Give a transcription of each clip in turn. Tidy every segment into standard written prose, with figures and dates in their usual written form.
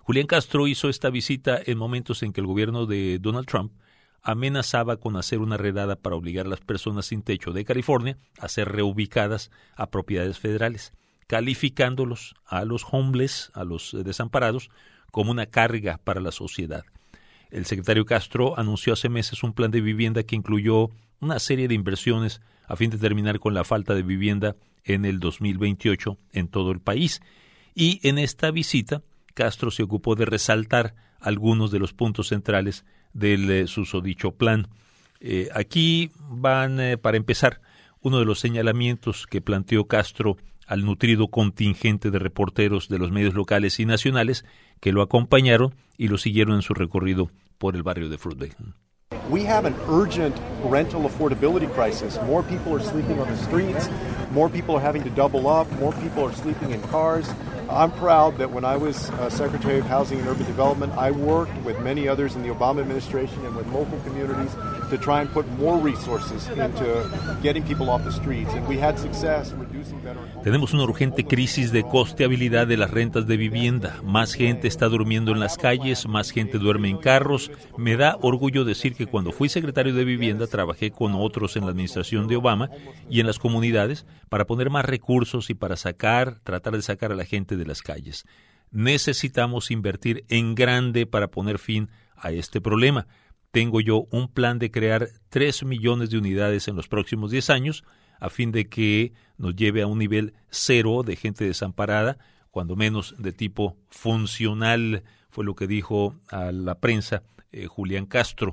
Julián Castro hizo esta visita en momentos en que el gobierno de Donald Trump amenazaba con hacer una redada para obligar a las personas sin techo de California a ser reubicadas a propiedades federales, calificándolos a los homeless, a los desamparados, como una carga para la sociedad. El secretario Castro anunció hace meses un plan de vivienda que incluyó una serie de inversiones a fin de terminar con la falta de vivienda en el 2028 en todo el país. Y en esta visita, Castro se ocupó de resaltar algunos de los puntos centrales del susodicho plan. Aquí van, para empezar, uno de los señalamientos que planteó Castro al nutrido contingente de reporteros de los medios locales y nacionales que lo acompañaron y lo siguieron en su recorrido por el barrio de Fruitvale. We have an urgent rental affordability crisis. More people are sleeping on the streets. More people are having to double up. More people are sleeping in cars. I'm proud that when I was Secretary of Housing and Urban Development, I worked with many others in the Obama administration and with local communities to try and put more resources into getting people off the streets. And we had success reducing veteran homelessness. Tenemos una urgente crisis de costeabilidad de las rentas de vivienda. Más gente está durmiendo en las calles, más gente duerme en carros. Me da orgullo decir que cuando fui secretario de Vivienda trabajé con otros en la administración de Obama y en las comunidades para poner más recursos y para tratar de sacar a la gente de las calles. Necesitamos invertir en grande para poner fin a este problema. Tengo yo un plan de crear 3 millones de unidades en los próximos 10 años a fin de que nos lleve a un nivel cero de gente desamparada, cuando menos de tipo funcional, fue lo que dijo a la prensa Julián Castro.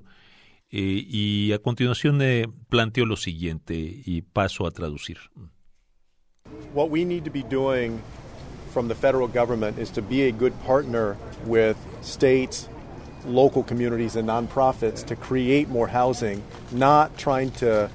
Y a continuación planteó lo siguiente y paso a traducir. What we need to be doing from the federal government is to be a good partner with states, local communities, and nonprofits to create more housing, not trying to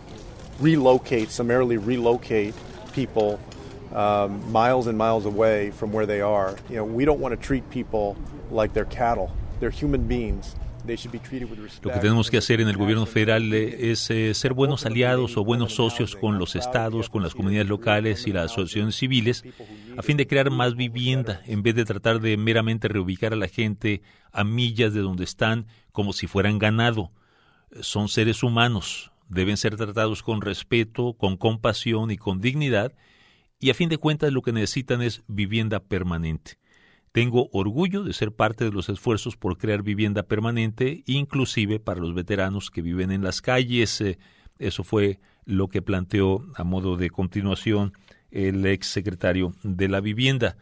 summarily relocate people miles and miles away from where they are. You know, we don't want to treat people like they're cattle. They're human beings. Lo que tenemos que hacer en el gobierno federal es ser buenos aliados o buenos socios con los estados, con las comunidades locales y las asociaciones civiles, a fin de crear más vivienda, en vez de tratar de meramente reubicar a la gente a millas de donde están como si fueran ganado. Son seres humanos, deben ser tratados con respeto, con compasión y con dignidad, y a fin de cuentas lo que necesitan es vivienda permanente. Tengo orgullo de ser parte de los esfuerzos por crear vivienda permanente, inclusive para los veteranos que viven en las calles. Eso fue lo que planteó a modo de continuación el exsecretario de la Vivienda.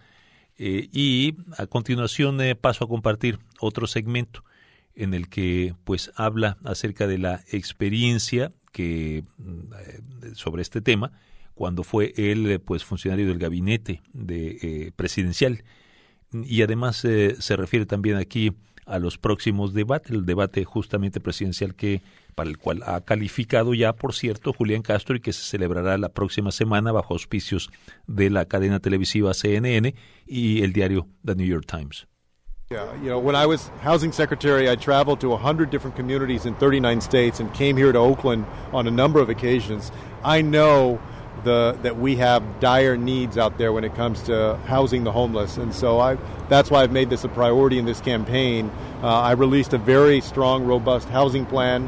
Y a continuación paso a compartir otro segmento en el que pues habla acerca de la experiencia que sobre este tema cuando fue él pues funcionario del gabinete presidencial. Y además se refiere también aquí a los próximos debates, el debate justamente presidencial para el cual ha calificado ya, por cierto, Julián Castro y que se celebrará la próxima semana bajo auspicios de la cadena televisiva CNN y el diario The New York Times. Yeah, you know, when I was housing secretary, I traveled to 100 different communities in 39 states and came here to Oakland on a number of occasions. I know that we have dire needs out there when it comes to housing the homeless. And so that's why I've made this a priority in this campaign. I released a very strong, robust housing plan.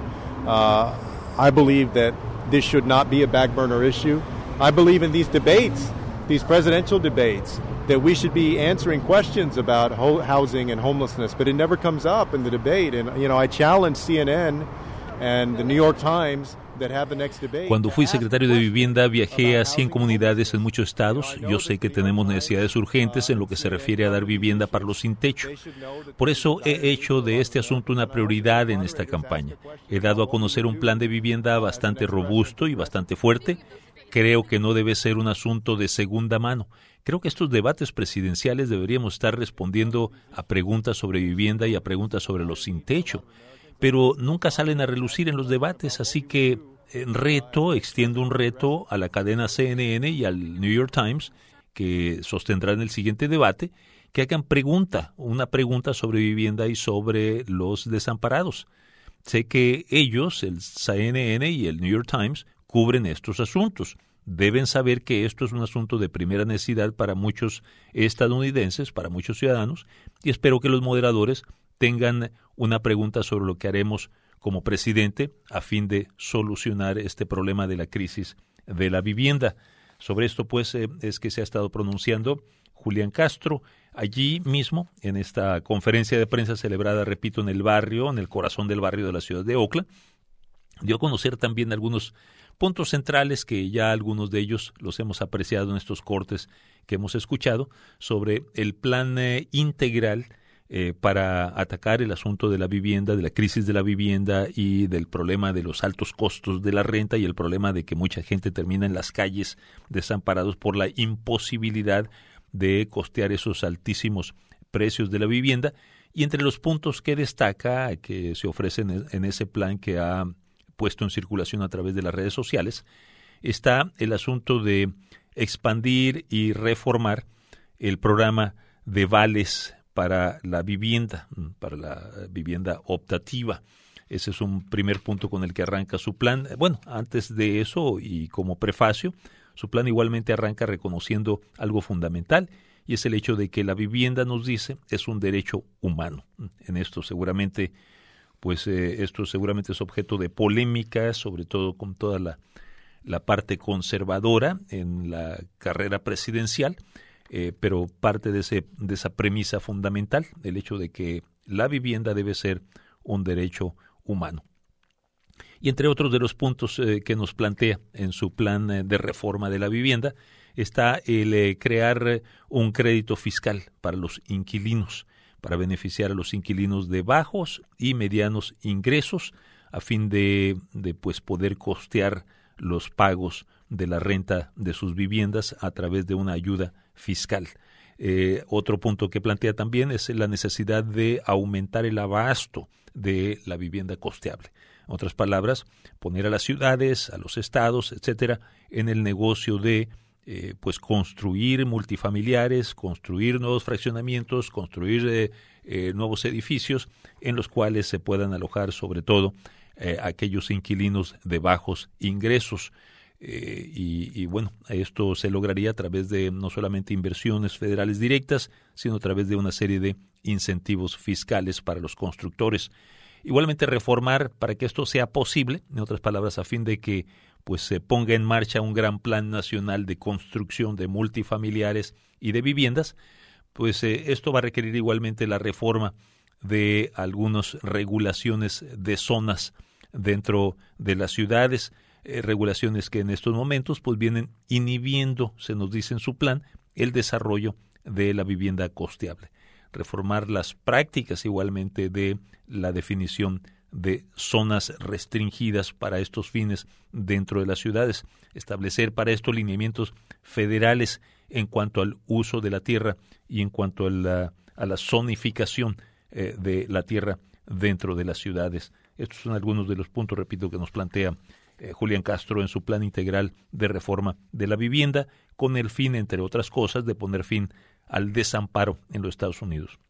I believe that this should not be a back burner issue. I believe in these debates, these presidential debates, that we should be answering questions about housing and homelessness, but it never comes up in the debate. And, you know, I challenge CNN and the New York Times. Cuando fui secretario de Vivienda viajé a 100 comunidades en muchos estados. Yo sé que tenemos necesidades urgentes en lo que se refiere a dar vivienda para los sin techo. Por eso he hecho de este asunto una prioridad en esta campaña. He dado a conocer un plan de vivienda bastante robusto y bastante fuerte. Creo que no debe ser un asunto de segunda mano. Creo que estos debates presidenciales deberíamos estar respondiendo a preguntas sobre vivienda y a preguntas sobre los sin techo. Pero nunca salen a relucir en los debates, así que extiendo un reto a la cadena CNN y al New York Times, que sostendrán el siguiente debate, que hagan una pregunta sobre vivienda y sobre los desamparados. Sé que ellos, el CNN y el New York Times, cubren estos asuntos. deben saber que esto es un asunto de primera necesidad para muchos estadounidenses, para muchos ciudadanos, y espero que los moderadores tengan una pregunta sobre lo que haremos como presidente a fin de solucionar este problema de la crisis de la vivienda. Sobre esto, pues, es que se ha estado pronunciando Julián Castro, allí mismo, en esta conferencia de prensa celebrada, repito, en el barrio, en el corazón del barrio de la ciudad de Oakland. Dio a conocer también algunos puntos centrales que ya algunos de ellos los hemos apreciado en estos cortes que hemos escuchado sobre el plan integral para atacar el asunto de la vivienda, de la crisis de la vivienda y del problema de los altos costos de la renta y el problema de que mucha gente termina en las calles desamparados por la imposibilidad de costear esos altísimos precios de la vivienda. Y entre los puntos que destaca, que se ofrecen en ese plan que ha puesto en circulación a través de las redes sociales, está el asunto de expandir y reformar el programa de vales para la vivienda optativa. Ese es un primer punto con el que arranca su plan. Bueno, antes de eso y como prefacio, su plan igualmente arranca reconociendo algo fundamental, y es el hecho de que la vivienda, nos dice, es un derecho humano. En esto seguramente, esto seguramente es objeto de polémica, sobre todo con toda la parte conservadora en la carrera presidencial, pero parte de esa premisa fundamental, el hecho de que la vivienda debe ser un derecho humano. Y entre otros de los puntos que nos plantea en su plan de reforma de la vivienda está el crear un crédito fiscal para los inquilinos, para beneficiar a los inquilinos de bajos y medianos ingresos a fin de poder costear los pagos de la renta de sus viviendas a través de una ayuda fiscal. Otro punto que plantea también es la necesidad de aumentar el abasto de la vivienda costeable. En otras palabras, poner a las ciudades, a los estados, etcétera, en el negocio de construir multifamiliares, construir nuevos fraccionamientos, construir nuevos edificios en los cuales se puedan alojar sobre todo aquellos inquilinos de bajos ingresos. Y bueno, esto se lograría a través de no solamente inversiones federales directas, sino a través de una serie de incentivos fiscales para los constructores. Igualmente reformar para que esto sea posible, en otras palabras, a fin de que se ponga en marcha un gran plan nacional de construcción de multifamiliares y de viviendas, esto va a requerir igualmente la reforma de algunas regulaciones de zonas dentro de las ciudades, regulaciones que en estos momentos vienen inhibiendo, se nos dice en su plan, el desarrollo de la vivienda costeable. Reformar las prácticas igualmente de la definición de zonas restringidas para estos fines dentro de las ciudades, establecer para esto lineamientos federales en cuanto al uso de la tierra y en cuanto a la zonificación de la tierra dentro de las ciudades. Estos son algunos de los puntos, repito, que nos plantea Julián Castro en su plan integral de reforma de la vivienda, con el fin, entre otras cosas, de poner fin al desamparo en los Estados Unidos.